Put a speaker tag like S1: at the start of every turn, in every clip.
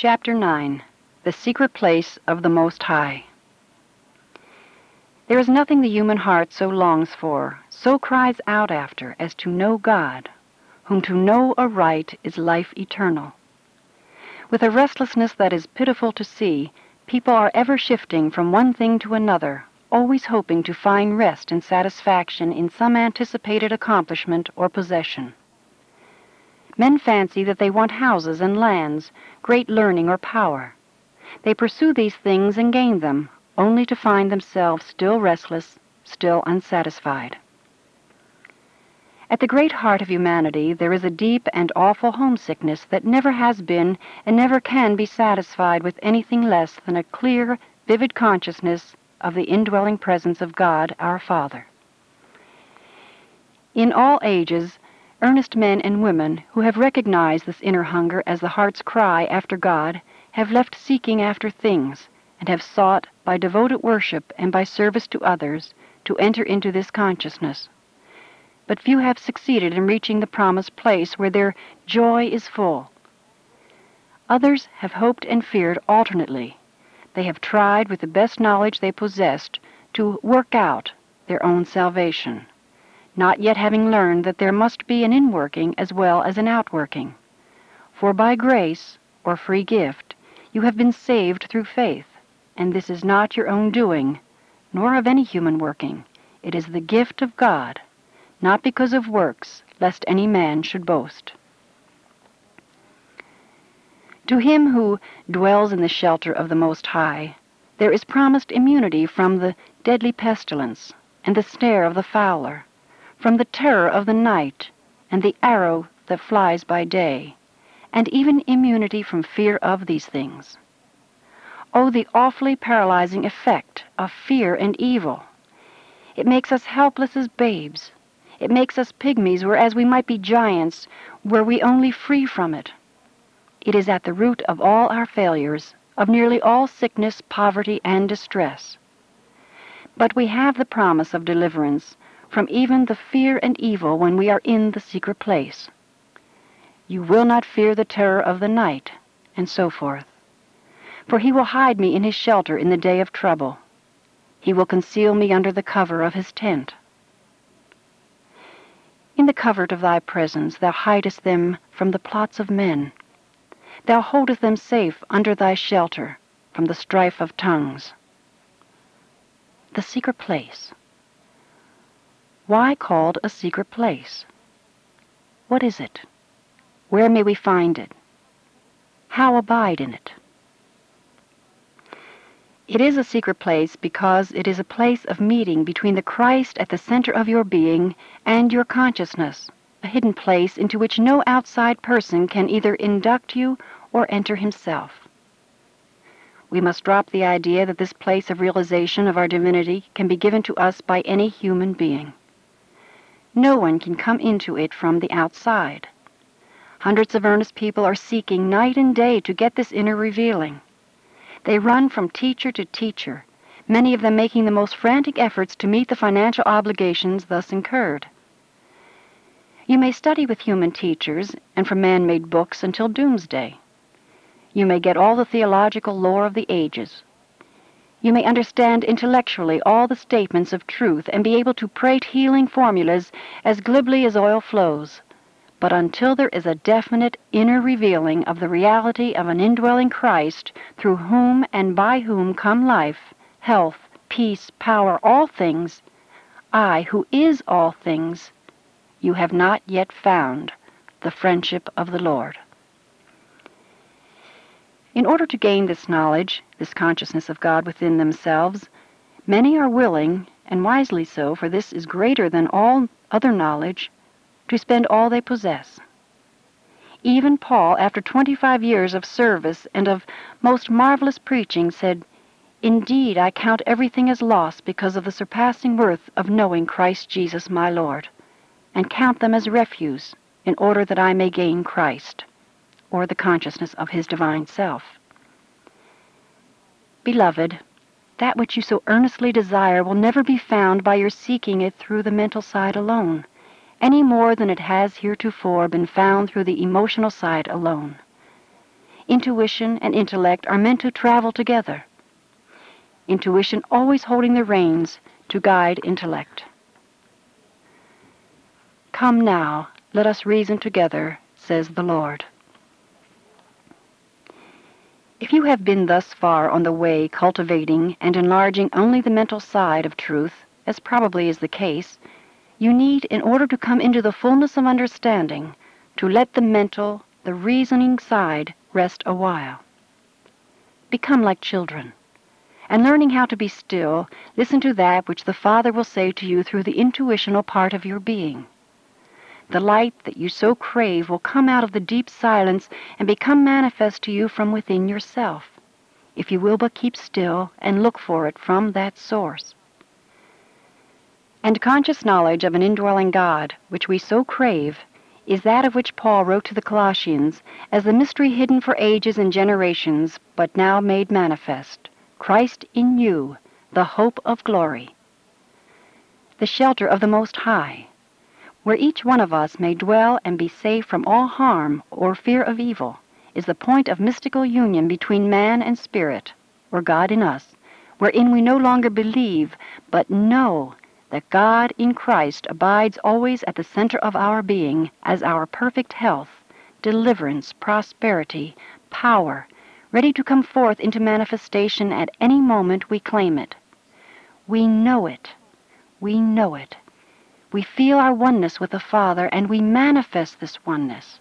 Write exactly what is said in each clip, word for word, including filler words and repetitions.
S1: Chapter nine. The Secret Place of the Most High. There is nothing the human heart so longs for, so cries out after, as to know God, whom to know aright is life eternal. With a restlessness that is pitiful to see, people are ever shifting from one thing to another, always hoping to find rest and satisfaction in some anticipated accomplishment or possession. Men fancy that they want houses and lands, great learning or power. They pursue these things and gain them, only to find themselves still restless, still unsatisfied. At the great heart of humanity there is a deep and awful homesickness that never has been and never can be satisfied with anything less than a clear, vivid consciousness of the indwelling presence of God our Father. In all ages, earnest men and women who have recognized this inner hunger as the heart's cry after God have left seeking after things, and have sought, by devoted worship and by service to others, to enter into this consciousness. But few have succeeded in reaching the promised place where their joy is full. Others have hoped and feared alternately. They have tried, with the best knowledge they possessed, to work out their own salvation, not yet having learned that there must be an inworking as well as an outworking. For by grace, or free gift, you have been saved through faith, and this is not your own doing, nor of any human working. It is the gift of God, not because of works, lest any man should boast. To him who dwells in the shelter of the Most High, there is promised immunity from the deadly pestilence and the snare of the fowler, from the terror of the night and the arrow that flies by day, and even immunity from fear of these things. Oh, the awfully paralyzing effect of fear and evil! It makes us helpless as babes. It makes us pygmies, whereas we might be giants were we only free from it. It is at the root of all our failures, of nearly all sickness, poverty, and distress. But we have the promise of deliverance from even the fear and evil when we are in the secret place. You will not fear the terror of the night, and so forth. For he will hide me in his shelter in the day of trouble. He will conceal me under the cover of his tent. In the covert of thy presence thou hidest them from the plots of men. Thou holdest them safe under thy shelter from the strife of tongues. The secret place. Why called a secret place? What is it? Where may we find it? How abide in it? It is a secret place because it is a place of meeting between the Christ at the center of your being and your consciousness, a hidden place into which no outside person can either induct you or enter himself. We must drop the idea that this place of realization of our divinity can be given to us by any human being. No one can come into it from the outside. Hundreds of earnest people are seeking night and day to get this inner revealing. They run from teacher to teacher, many of them making the most frantic efforts to meet the financial obligations thus incurred. You may study with human teachers and from man-made books until doomsday. You may get all the theological lore of the ages. You may understand intellectually all the statements of truth and be able to prate healing formulas as glibly as oil flows. But until there is a definite inner revealing of the reality of an indwelling Christ through whom and by whom come life, health, peace, power, all things, I, who is all things, you have not yet found the friendship of the Lord. In order to gain this knowledge, this consciousness of God within themselves, many are willing, and wisely so, for this is greater than all other knowledge, to spend all they possess. Even Paul, after twenty-five years of service and of most marvelous preaching, said, "Indeed, I count everything as loss because of the surpassing worth of knowing Christ Jesus my Lord, and count them as refuse in order that I may gain Christ," or the consciousness of his divine self. Beloved, that which you so earnestly desire will never be found by your seeking it through the mental side alone, any more than it has heretofore been found through the emotional side alone. Intuition and intellect are meant to travel together. Intuition always holding the reins to guide intellect. Come now, let us reason together, says the Lord. If you have been thus far on the way cultivating and enlarging only the mental side of truth, as probably is the case, you need, in order to come into the fullness of understanding, to let the mental, the reasoning side rest a while. Become like children, and learning how to be still, listen to that which the Father will say to you through the intuitional part of your being. The light that you so crave will come out of the deep silence and become manifest to you from within yourself, if you will but keep still and look for it from that source. And conscious knowledge of an indwelling God, which we so crave, is that of which Paul wrote to the Colossians as the mystery hidden for ages and generations, but now made manifest, Christ in you, the hope of glory. The shelter of the Most High, where each one of us may dwell and be safe from all harm or fear of evil, is the point of mystical union between man and spirit, or God in us, wherein we no longer believe, but know that God in Christ abides always at the center of our being as our perfect health, deliverance, prosperity, power, ready to come forth into manifestation at any moment we claim it. We know it. We know it. We feel our oneness with the Father, and we manifest this oneness.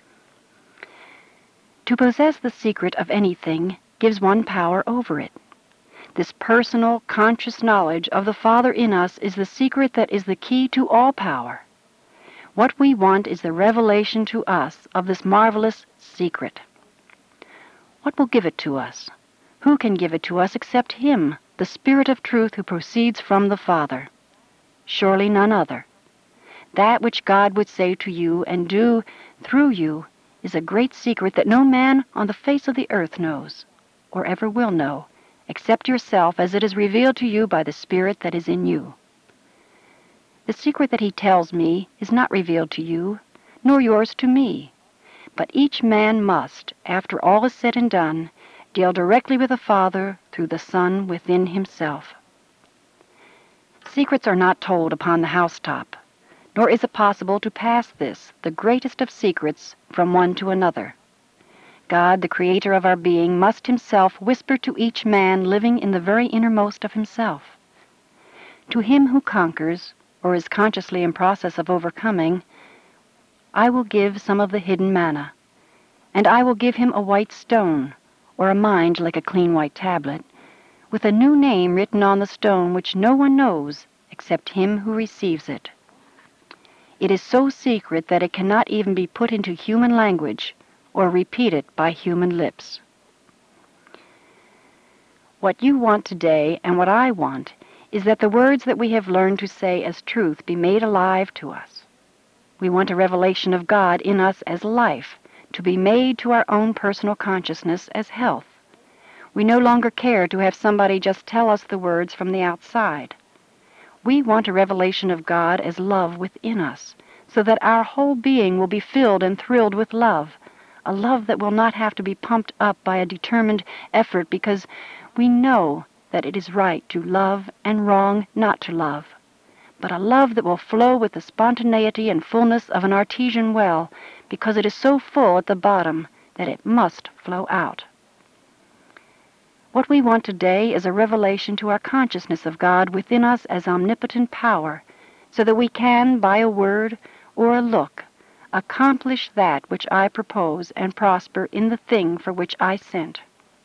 S1: To possess the secret of anything gives one power over it. This personal, conscious knowledge of the Father in us is the secret that is the key to all power. What we want is the revelation to us of this marvelous secret. What will give it to us? Who can give it to us except Him, the Spirit of truth who proceeds from the Father? Surely none other. That which God would say to you and do through you is a great secret that no man on the face of the earth knows, or ever will know, except yourself as it is revealed to you by the Spirit that is in you. The secret that He tells me is not revealed to you, nor yours to me, but each man must, after all is said and done, deal directly with the Father through the Son within himself. Secrets are not told upon the housetop, nor is it possible to pass this, the greatest of secrets, from one to another. God, the Creator of our being, must Himself whisper to each man living in the very innermost of himself. To him who conquers, or is consciously in process of overcoming, I will give some of the hidden manna, and I will give him a white stone, or a mind like a clean white tablet, with a new name written on the stone which no one knows except him who receives it. It is so secret that it cannot even be put into human language or repeated by human lips. What you want today, and what I want, is that the words that we have learned to say as truth be made alive to us. We want a revelation of God in us as life, to be made to our own personal consciousness as health. We no longer care to have somebody just tell us the words from the outside. We want a revelation of God as love within us, so that our whole being will be filled and thrilled with love, a love that will not have to be pumped up by a determined effort because we know that it is right to love and wrong not to love, but a love that will flow with the spontaneity and fullness of an artesian well, because it is so full at the bottom that it must flow out. What we want today is a revelation to our consciousness of God within us as omnipotent power, so that we can, by a word or a look, accomplish that which I propose and prosper in the thing for which I sent.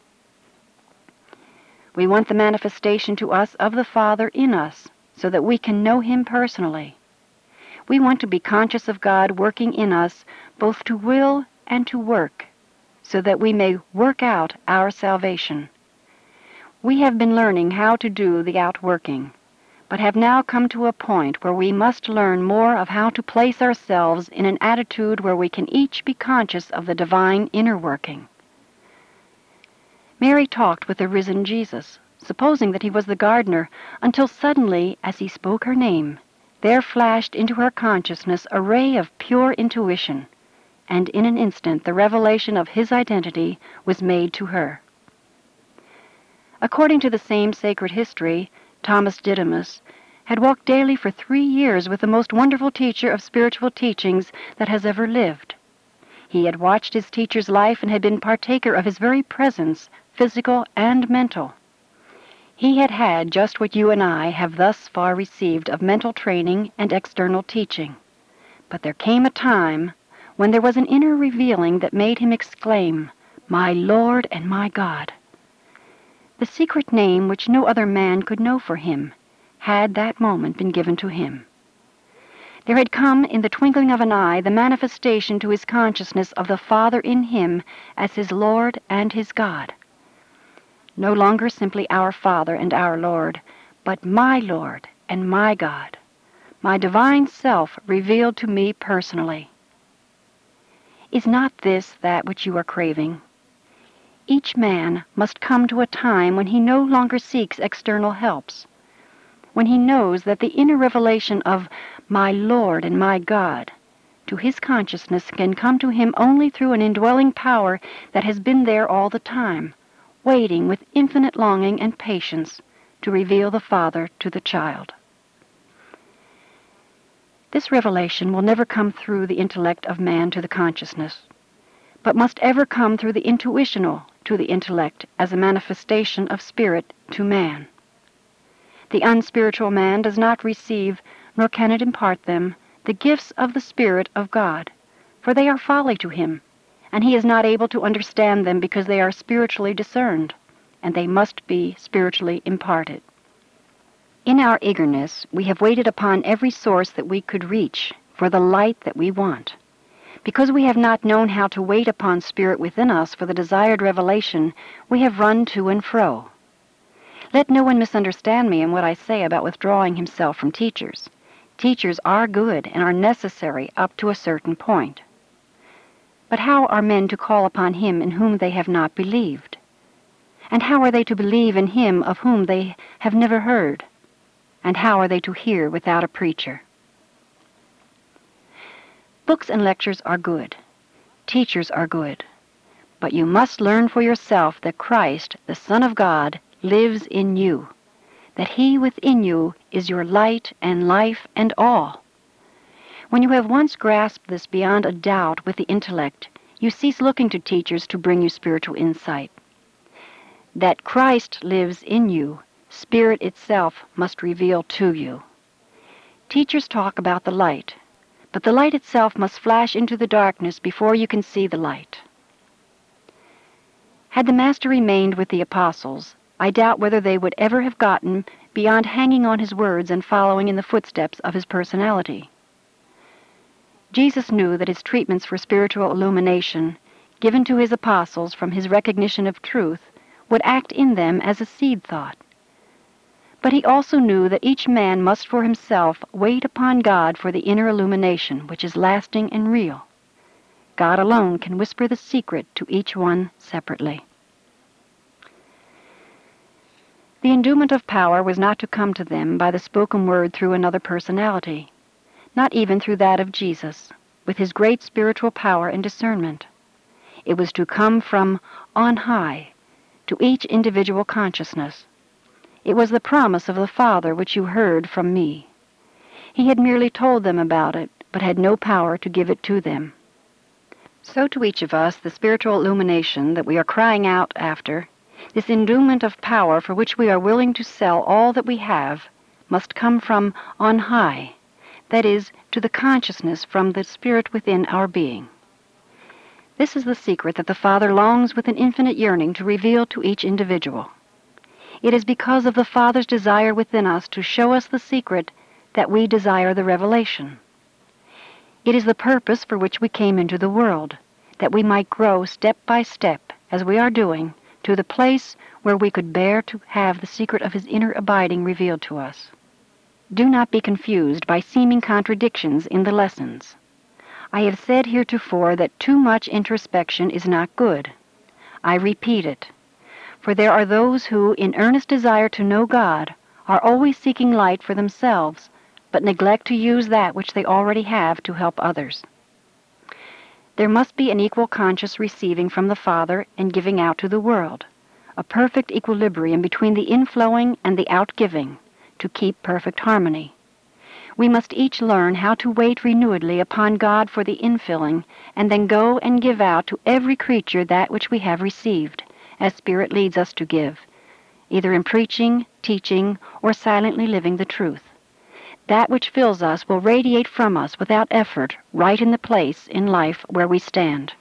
S1: We want the manifestation to us of the Father in us, so that we can know Him personally. We want to be conscious of God working in us, both to will and to work, so that we may work out our salvation. We have been learning how to do the outworking, but have now come to a point where we must learn more of how to place ourselves in an attitude where we can each be conscious of the divine inner working. Mary talked with the risen Jesus, supposing that He was the gardener, until suddenly, as He spoke her name, there flashed into her consciousness a ray of pure intuition, and in an instant the revelation of his identity was made to her. According to the same sacred history, Thomas Didymus had walked daily for three years with the most wonderful teacher of spiritual teachings that has ever lived. He had watched his teacher's life and had been partaker of his very presence, physical and mental. He had had just what you and I have thus far received of mental training and external teaching. But there came a time when there was an inner revealing that made him exclaim, "My Lord and my God!" The secret name which no other man could know for him had that moment been given to him. There had come in the twinkling of an eye the manifestation to his consciousness of the Father in him as his Lord and his God. No longer simply our Father and our Lord, but my Lord and my God, my divine self revealed to me personally. Is not this that which you are craving? Each man must come to a time when he no longer seeks external helps, when he knows that the inner revelation of my Lord and my God to his consciousness can come to him only through an indwelling power that has been there all the time, waiting with infinite longing and patience to reveal the Father to the child. This revelation will never come through the intellect of man to the consciousness, but must ever come through the intuitional to the intellect as a manifestation of spirit to man. The unspiritual man does not receive, nor can it impart them, the gifts of the Spirit of God, for they are folly to him, and he is not able to understand them because they are spiritually discerned, and they must be spiritually imparted. In our eagerness, we have waited upon every source that we could reach for the light that we want. Because we have not known how to wait upon Spirit within us for the desired revelation, we have run to and fro. Let no one misunderstand me in what I say about withdrawing himself from teachers. Teachers are good and are necessary up to a certain point. But how are men to call upon him in whom they have not believed? And how are they to believe in him of whom they have never heard? And how are they to hear without a preacher? Books and lectures are good. Teachers are good. But you must learn for yourself that Christ, the Son of God, lives in you, that he within you is your light and life and all. When you have once grasped this beyond a doubt with the intellect, you cease looking to teachers to bring you spiritual insight. That Christ lives in you, Spirit itself must reveal to you. Teachers talk about the light, but the light itself must flash into the darkness before you can see the light. Had the Master remained with the apostles, I doubt whether they would ever have gotten beyond hanging on his words and following in the footsteps of his personality. Jesus knew that his treatments for spiritual illumination, given to his apostles from his recognition of truth, would act in them as a seed thought. But he also knew that each man must for himself wait upon God for the inner illumination, which is lasting and real. God alone can whisper the secret to each one separately. The endowment of power was not to come to them by the spoken word through another personality, not even through that of Jesus, with his great spiritual power and discernment. It was to come from on high to each individual consciousness. It was the promise of the Father which you heard from me. He had merely told them about it, but had no power to give it to them. So to each of us, the spiritual illumination that we are crying out after, this endowment of power for which we are willing to sell all that we have, must come from on high, that is, to the consciousness from the Spirit within our being. This is the secret that the Father longs with an infinite yearning to reveal to each individual. It is because of the Father's desire within us to show us the secret that we desire the revelation. It is the purpose for which we came into the world, that we might grow step by step, as we are doing, to the place where we could bear to have the secret of his inner abiding revealed to us. Do not be confused by seeming contradictions in the lessons. I have said heretofore that too much introspection is not good. I repeat it. For there are those who, in earnest desire to know God, are always seeking light for themselves, but neglect to use that which they already have to help others. There must be an equal conscious receiving from the Father and giving out to the world, a perfect equilibrium between the inflowing and the outgiving, to keep perfect harmony. We must each learn how to wait renewedly upon God for the infilling, and then go and give out to every creature that which we have received, as Spirit leads us to give, either in preaching, teaching, or silently living the truth. That which fills us will radiate from us without effort right in the place in life where we stand.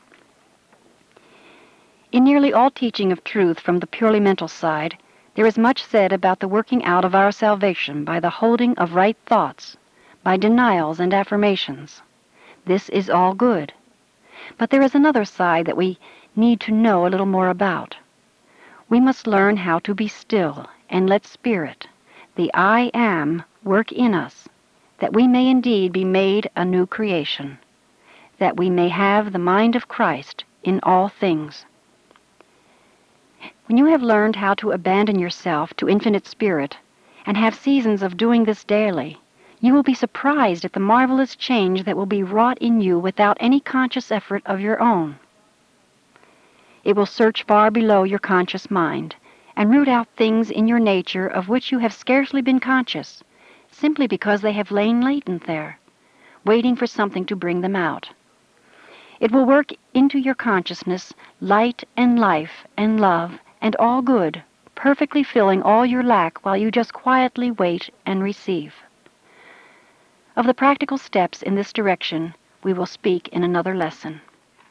S1: In nearly all teaching of truth from the purely mental side, there is much said about the working out of our salvation by the holding of right thoughts, by denials and affirmations. This is all good. But there is another side that we need to know a little more about. We must learn how to be still and let Spirit, the I Am, work in us, that we may indeed be made a new creation, that we may have the mind of Christ in all things. When you have learned how to abandon yourself to infinite Spirit, and have seasons of doing this daily, you will be surprised at the marvelous change that will be wrought in you without any conscious effort of your own. It will search far below your conscious mind, and root out things in your nature of which you have scarcely been conscious, simply because they have lain latent there, waiting for something to bring them out. It will work into your consciousness light and life and love and all good, perfectly filling all your lack while you just quietly wait and receive. Of the practical steps in this direction we will speak in another lesson.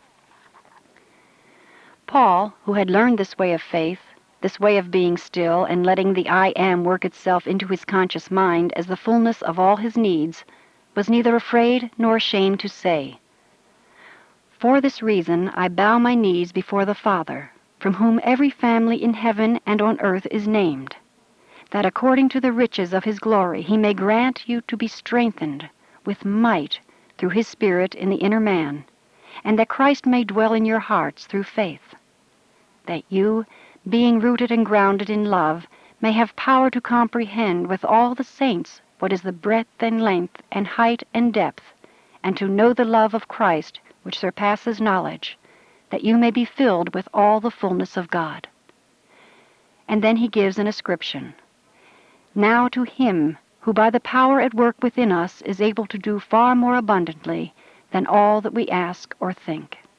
S1: Paul, who had learned this way of faith, this way of being still and letting the I Am work itself into his conscious mind as the fullness of all his needs, was neither afraid nor ashamed to say, "For this reason I bow my knees before the Father, from whom every family in heaven and on earth is named, that according to the riches of his glory he may grant you to be strengthened with might through his Spirit in the inner man, and that Christ may dwell in your hearts through faith, that you, being rooted and grounded in love, may have power to comprehend with all the saints what is the breadth and length and height and depth, and to know the love of Christ which surpasses knowledge, that you may be filled with all the fullness of God." And then he gives an ascription. "Now to him who by the power at work within us is able to do far more abundantly than all that we ask or think."